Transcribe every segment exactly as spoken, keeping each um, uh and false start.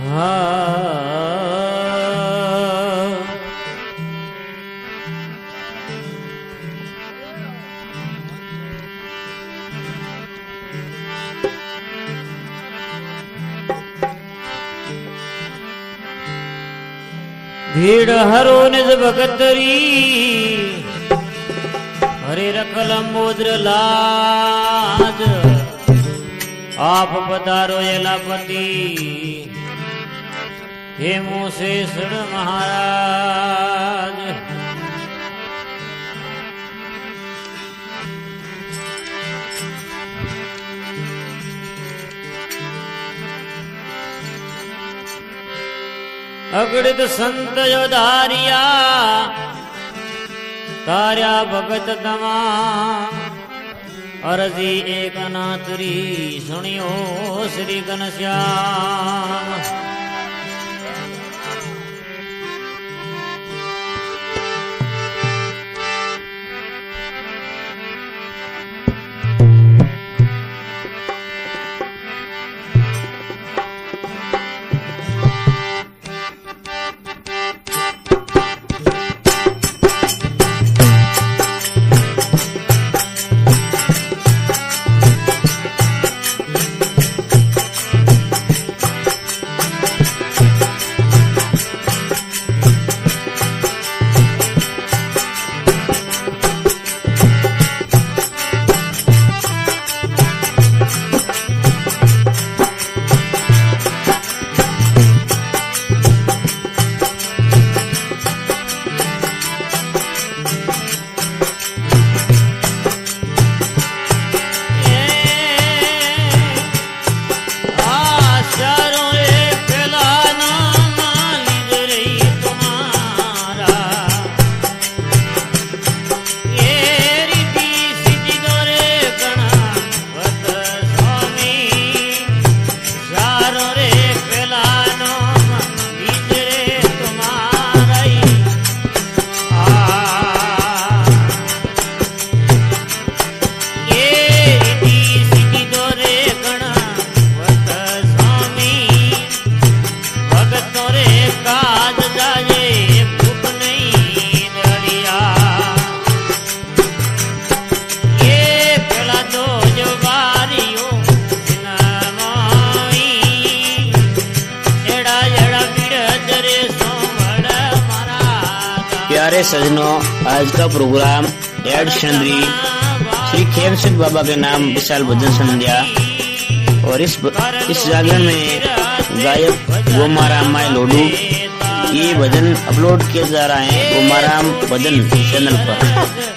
भीड़ हरो निज भगतरी हरे रखल मोद्र लाज आप पधारो एलापति हे मुसेसण महाराज। अगणित संत योधारिया तार्या भगत तमा अरजी एक नातरी सुनियो श्री घनश्याम। प्यारे सजनों, आज का प्रोग्राम एड चंद्री श्री खेमचंद बाबा के नाम विशाल भजन संध्या और इस इस जागरण में गायक गोमाराम माय लोडू ये भजन अपलोड किए जा रहे हैं गोमाराम भजन चैनल पर।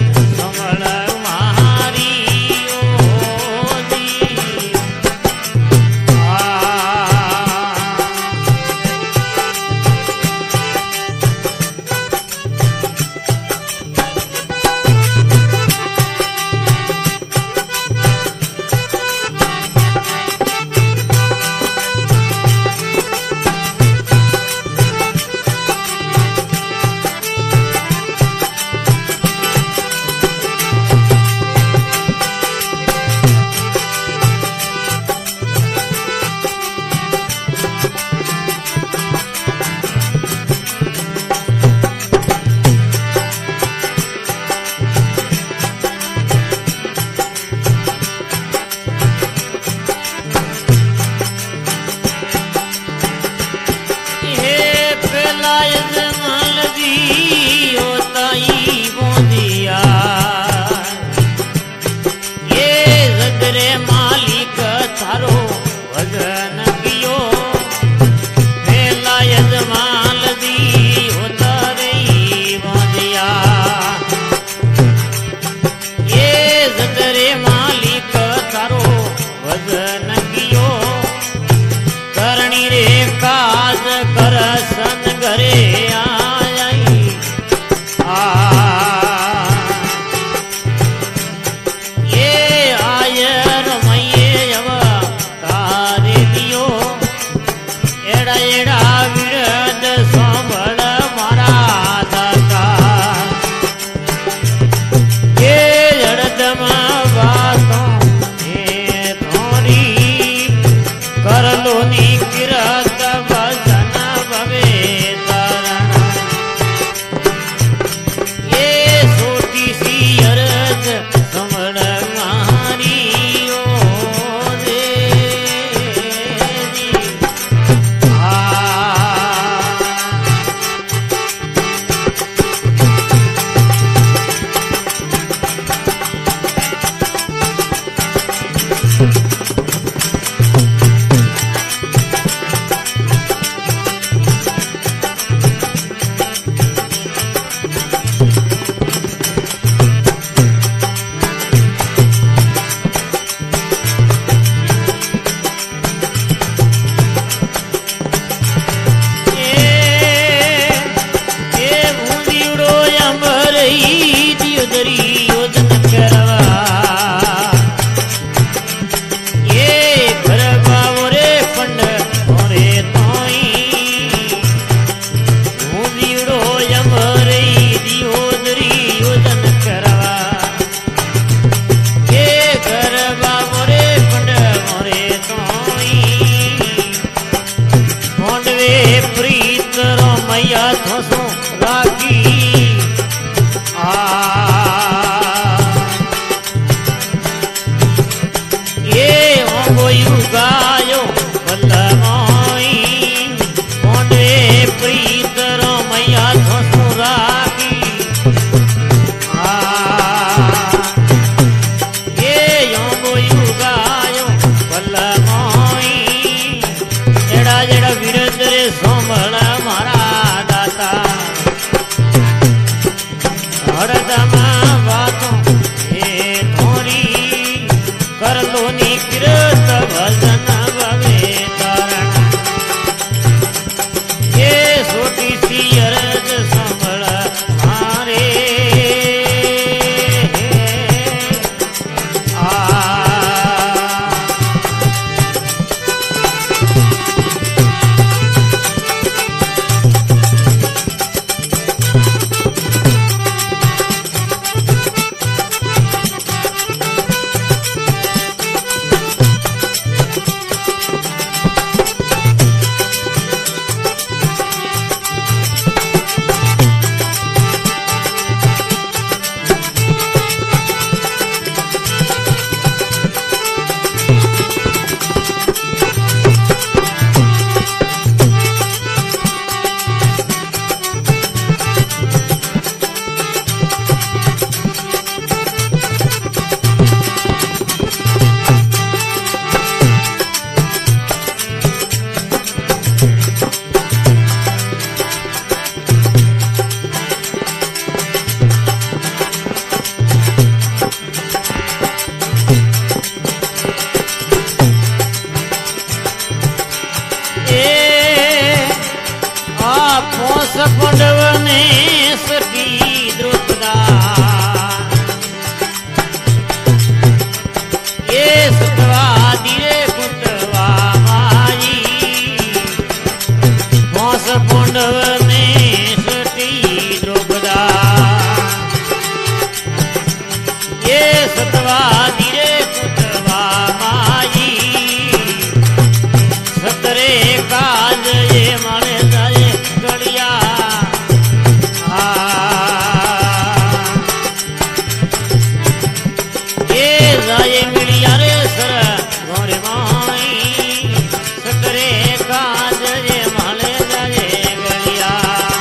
कर लो नी किरत बस हाथों सो राखी आ ये ओंगोई उगायो बल्लमाई मोंडे प्रीतरो मैया हाथों सो राखी आ ये ओंगोई उगायो बल्लमाई जेड़ा जेड़ा विरद रे सोमल मारा दाता हरदम बातों ये थोरी कर लो निकृत भजन भवे तारण ये छोटी सी अरज सोमल मारे आ पंडवने सती द्रुपदा ये सतवा धीरे कुटवा माई मोस पंडवने सती द्रुपदा ये सतवा धीरे कुटवा माई सतरे काज ये माने जाए गड़िया ये मिड़िया रे सर गोरे माई सतरे काज ये माले जाए गड़िया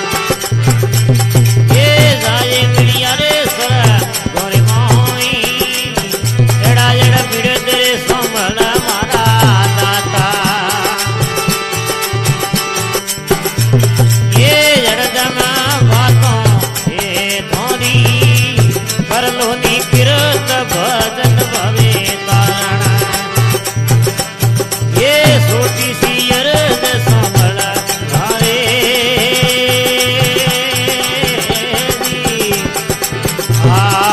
ये जाए मिड़िया रे सर गोरे माई एड़ा एड़ा बिड़ तेरे सोमल मारा दाता ये जड़दम बातों ये धोनी कर लो निकृत भजन भवे तारण ये छोटी सी अरज सोमल मारे आ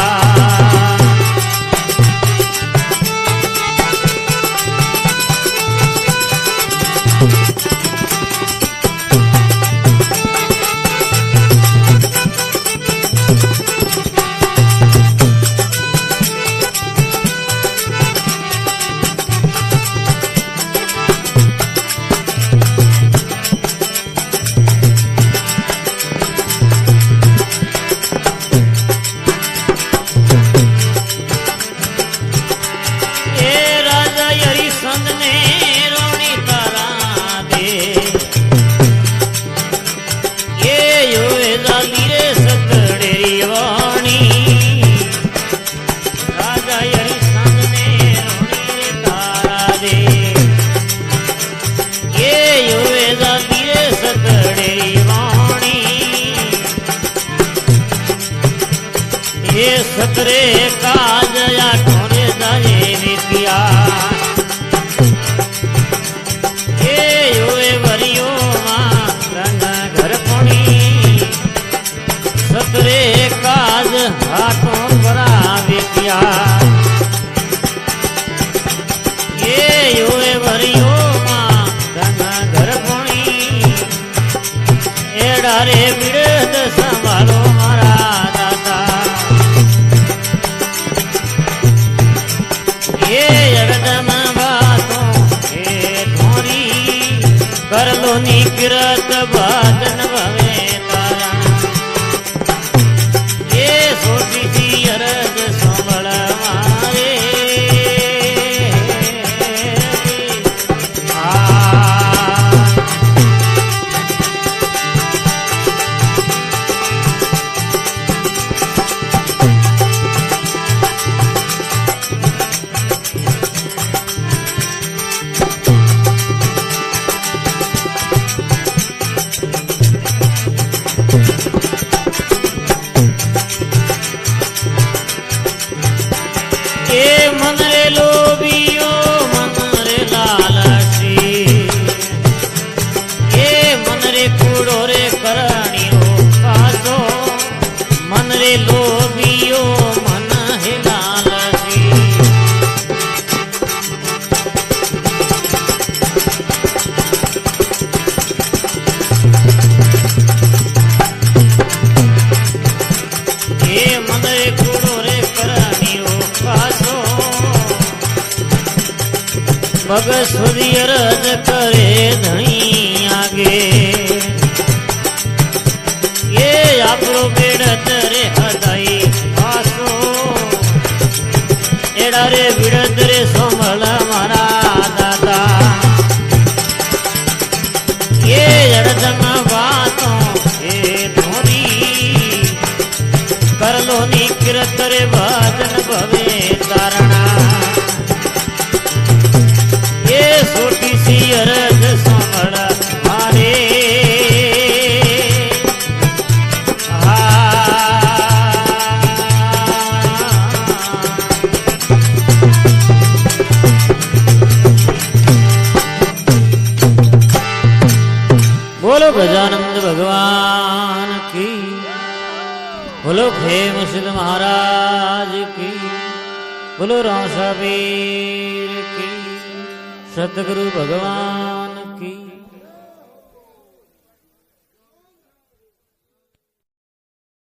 ये सतरे काज या ठोरे जाए विद्या ये योए वरियो मां रंग घर पुणी सतरे काज हाथों बरा विद्या ये योए वरियो मां रंग घर पुणी एड़ा रे विरद संभालो मारा ये जगदम कर लो निकृत भजन भवे तारण ये सोची सी अरज संभल मारे मन रे लोभियो मन रे लालची ये मन रे कूड़ो रे करणियो कासो मन रे लोभियो मन है लालची ये मन रे कूड़ो रे करणियो कासो मग सुधी रज करे धनी आगे ये आपरो बेड़त रे हदाई आसो एड़ा रे बिड़त रे सोमल मारा दादा ये जड़जंग बातों ये धोनी कर लो निकृत रे भजन भवे तारणा ये सोटी सी अरज संभल मारे बोलो गजानंद भगवान की बोलो खेम सिद्ध महाराज की बोलो राम साबीर की सतगुरु भगवान